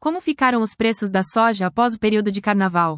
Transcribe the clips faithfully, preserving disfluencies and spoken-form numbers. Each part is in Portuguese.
Como ficaram os preços da soja após o período de carnaval?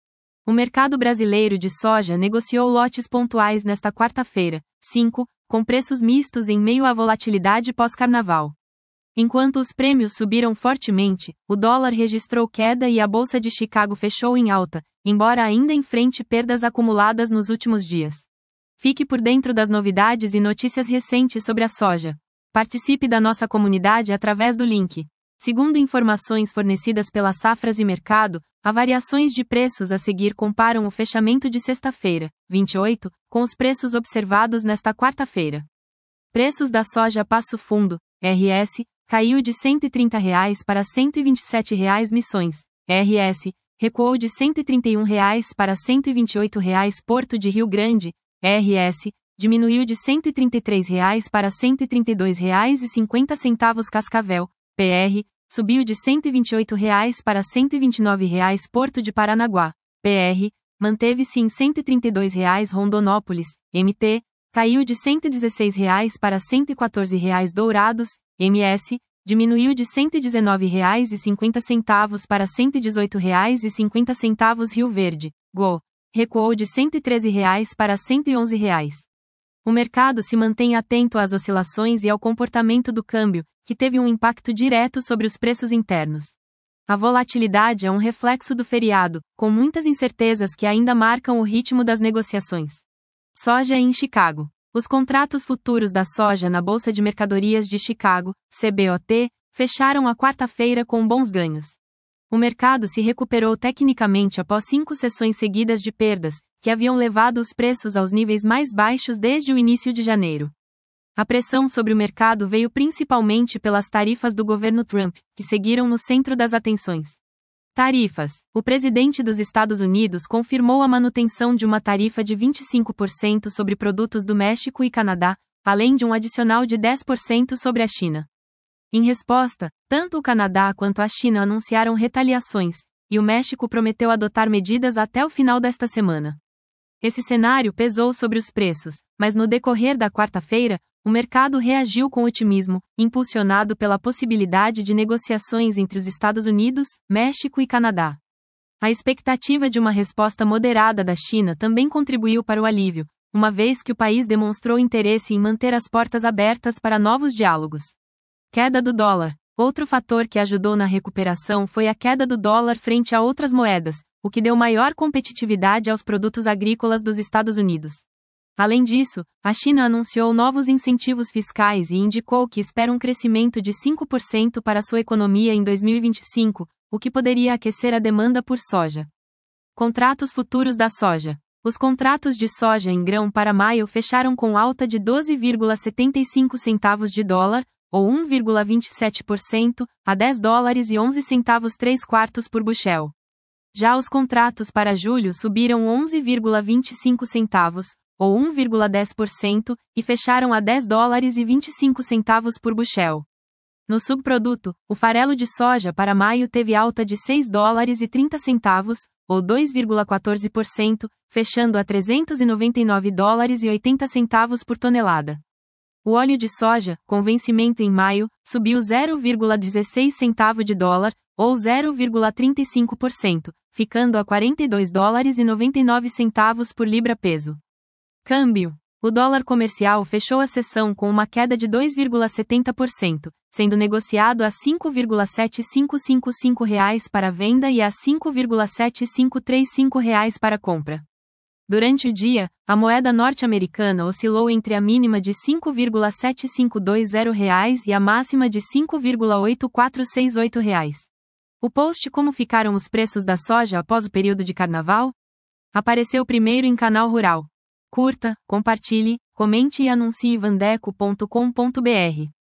O mercado brasileiro de soja negociou lotes pontuais nesta quarta-feira, cinco, com preços mistos em meio à volatilidade pós-carnaval. Enquanto os prêmios subiram fortemente, o dólar registrou queda e a Bolsa de Chicago fechou em alta, embora ainda enfrente perdas acumuladas nos últimos dias. Fique por dentro das novidades e notícias recentes sobre a soja. Participe da nossa comunidade através do link. Segundo informações fornecidas pela Safras e Mercado, as variações de preços a seguir comparam o fechamento de sexta-feira, vinte e oito, com os preços observados nesta quarta-feira. Preços da soja Passo Fundo, R S, caiu de cento e trinta reais para cento e vinte e sete reais Missões, R S, recuou de cento e trinta e um reais para cento e vinte e oito reais Porto de Rio Grande, R S, diminuiu de cento e trinta e três reais para cento e trinta e dois reais e cinquenta centavos Cascavel, P R, subiu de cento e vinte e oito reais para cento e vinte e nove reais Porto de Paranaguá, P R, manteve-se em cento e trinta e dois reais Rondonópolis, M T, caiu de cento e dezesseis reais para cento e quatorze reais Dourados, M S, diminuiu de cento e dezenove reais e cinquenta centavos para cento e dezoito reais e cinquenta centavos Rio Verde, G O, recuou de cento e treze reais para cento e onze reais. O mercado se mantém atento às oscilações e ao comportamento do câmbio, que teve um impacto direto sobre os preços internos. A volatilidade é um reflexo do feriado, com muitas incertezas que ainda marcam o ritmo das negociações. Soja em Chicago. Os contratos futuros da soja na Bolsa de Mercadorias de Chicago, C B O T, fecharam a quarta-feira com bons ganhos. O mercado se recuperou tecnicamente após cinco sessões seguidas de perdas, que haviam levado os preços aos níveis mais baixos desde o início de janeiro. A pressão sobre o mercado veio principalmente pelas tarifas do governo Trump, que seguiram no centro das atenções. Tarifas. O presidente dos Estados Unidos confirmou a manutenção de uma tarifa de vinte e cinco por cento sobre produtos do México e Canadá, além de um adicional de dez por cento sobre a China. Em resposta, tanto o Canadá quanto a China anunciaram retaliações, e o México prometeu adotar medidas até o final desta semana. Esse cenário pesou sobre os preços, mas no decorrer da quarta-feira, o mercado reagiu com otimismo, impulsionado pela possibilidade de negociações entre os Estados Unidos, México e Canadá. A expectativa de uma resposta moderada da China também contribuiu para o alívio, uma vez que o país demonstrou interesse em manter as portas abertas para novos diálogos. Queda do dólar. Outro fator que ajudou na recuperação foi a queda do dólar frente a outras moedas, o que deu maior competitividade aos produtos agrícolas dos Estados Unidos. Além disso, a China anunciou novos incentivos fiscais e indicou que espera um crescimento de cinco por cento para sua economia em dois mil e vinte e cinco, o que poderia aquecer a demanda por soja. Contratos futuros da soja. Os contratos de soja em grão para maio fecharam com alta de doze vírgula setenta e cinco centavos de dólar, ou um vírgula vinte e sete por cento, a dez dólares e onze centavos três quartos por bushel. Já os contratos para julho subiram onze vírgula vinte e cinco centavos, ou um vírgula dez por cento, e fecharam a dez dólares e vinte e cinco centavos por bushel. No subproduto, o farelo de soja para maio teve alta de seis dólares e trinta centavos, ou dois vírgula quatorze por cento, fechando a trezentos e noventa e nove dólares e oitenta centavos por tonelada. O óleo de soja, com vencimento em maio, subiu zero vírgula dezesseis centavo de dólar, ou zero vírgula trinta e cinco por cento, ficando a quarenta e dois dólares e noventa e nove centavos por libra-peso. Câmbio. O dólar comercial fechou a sessão com uma queda de dois vírgula setenta por cento, sendo negociado a cinco vírgula sete cinco cinco cinco reais para venda e a cinco vírgula sete cinco três cinco reais para compra. Durante o dia, a moeda norte-americana oscilou entre a mínima de cinco vírgula sete cinco dois zero reais e a máxima de cinco vírgula oito quatro seis oito reais. O post Como ficaram os preços da soja após o período de carnaval? Apareceu primeiro em Canal Rural. Curta, compartilhe, comente e anuncie vandeco ponto com ponto br.